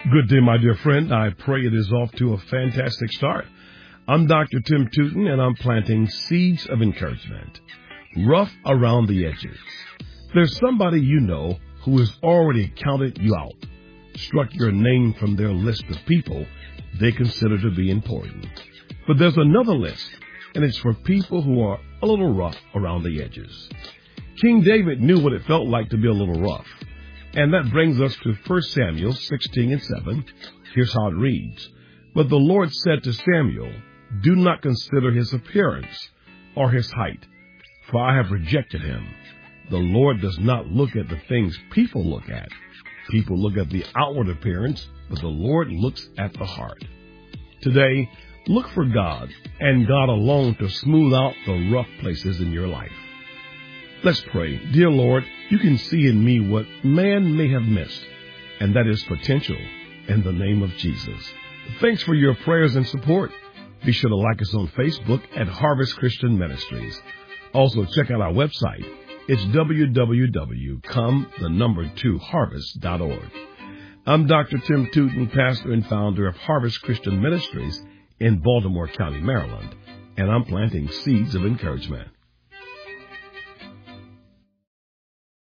Good day, my dear friend. I pray it is off to a fantastic start. I'm Dr. Tim Tootin, and I'm planting seeds of encouragement. Rough around the edges. There's somebody you know who has already counted you out, struck your name from their list of people they consider to be important. But there's another list, and it's for people who are a little rough around the edges. King David knew what it felt like to be a little rough. And that brings us to 1 Samuel 16:7. Here's how it reads. But the Lord said to Samuel, do not consider his appearance or his height, for I have rejected him. The Lord does not look at the things people look at. People look at the outward appearance, but the Lord looks at the heart. Today, look for God and God alone to smooth out the rough places in your life. Let's pray. Dear Lord, you can see in me what man may have missed, and that is potential in the name of Jesus. Thanks for your prayers and support. Be sure to like us on Facebook at Harvest Christian Ministries. Also, check out our website. It's www.come2harvest.org. I'm Dr. Tim Tootin, pastor and founder of Harvest Christian Ministries in Baltimore County, Maryland, and I'm planting seeds of encouragement.